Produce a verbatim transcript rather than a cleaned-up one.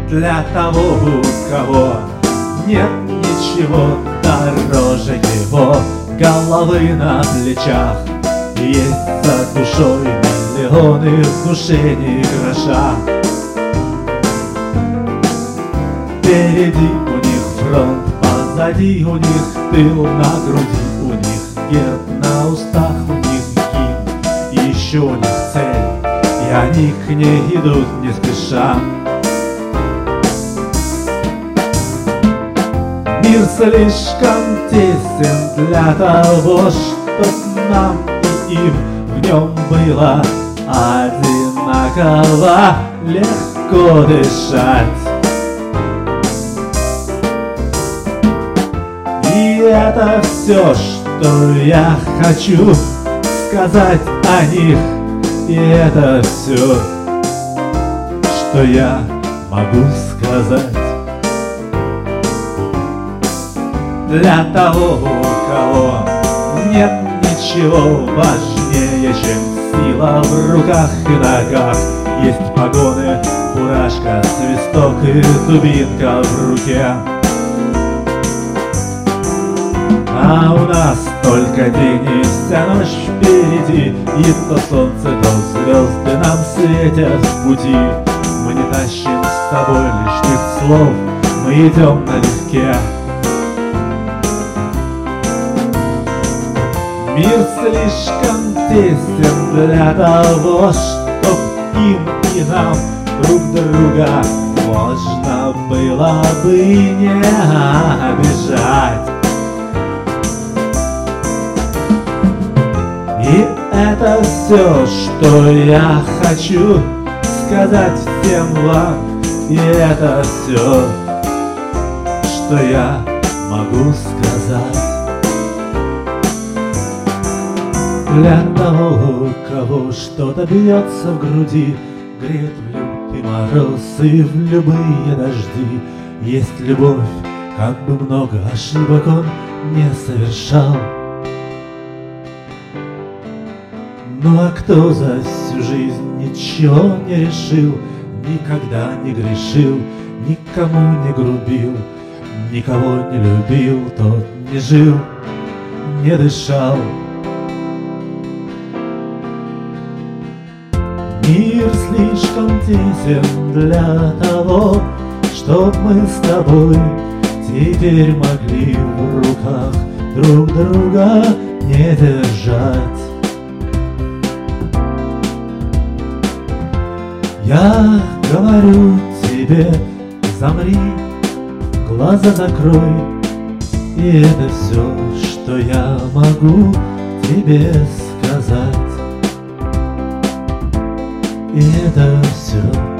для того, у кого нет ничего дороже его головы на плечах. Есть за душой миллионы, в душе ни гроша. Впереди у них фронт, позади у них тыл, на груди у них герб, на устах у них гимн, и еще у них цель, и они к ней идут не спеша. Мир слишком тесен для того, чтоб нам и им в нем было одинаково легко дышать. И это все, что я хочу сказать о них. И это все, что я могу сказать. Для того, у кого нет ничего важнее, чем сила в руках и ногах. Есть погоны, фуражка, свисток и дубинка в руке. А у нас только день и вся ночь впереди, и то солнце, то звезды нам светят в пути. Мы не тащим с тобой лишних слов, мы идем налегке. Мир слишком тесен для того, чтоб им и нам друг друга можно было бы не обижать. И это все, что я хочу сказать всем вам. И это все, что я могу сказать. Для того, у кого что-то бьется в груди, греет в лютый мороз и в любые дожди. Есть любовь, как бы много ошибок он не совершал. Ну а кто за всю жизнь ничего не решил, никогда не грешил, никому не грубил, никого не любил, тот не жил, не дышал. Мир слишком тесен для того, чтоб мы с тобой теперь могли в руках друг друга не держать. Я говорю тебе, замри, глаза закрой, и это все, что я могу тебе сказать. И это все.